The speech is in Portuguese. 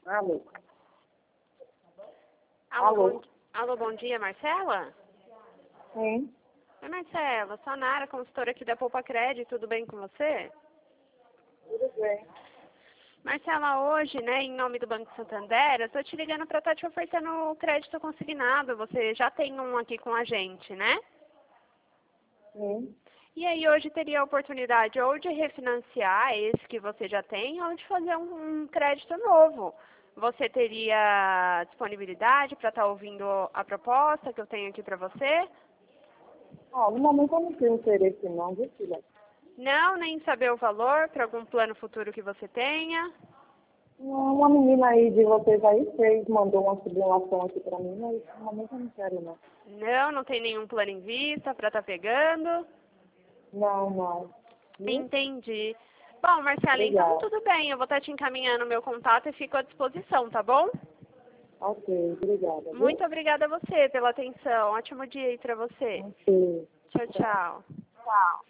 Alô? Alô, bom dia, Marcela? Sim, Oi, Marcela, sou a Nara, consultora aqui da Poupa Crédito, tudo bem com você? tudo bem. Marcela, hoje, né, em nome do Banco Santander, eu estou te ligando para estar te oferecendo o crédito consignado. Você já tem um aqui com a gente, né? Sim. E aí hoje teria a oportunidade ou de refinanciar esse que você já tem ou de fazer um crédito novo. Você teria disponibilidade para estar ouvindo a proposta que eu tenho aqui para você? No momento eu não tenho interesse não, viu, filha? Não, nem saber o valor para algum plano futuro que você tenha? Uma menina aí de vocês aí fez, mandou uma simulação aqui pra mim, mas no momento eu não quero não. Não, não tem nenhum plano em vista para estar pegando? Não. Viu? Entendi. Bom, Marcela, então Obrigada. tudo bem. Eu vou estar te encaminhando o meu contato e fico à disposição, tá bom? Ok, obrigada, viu? Muito obrigada a você pela atenção. Ótimo dia aí para você. Ok. Tchau, tchau. Tchau.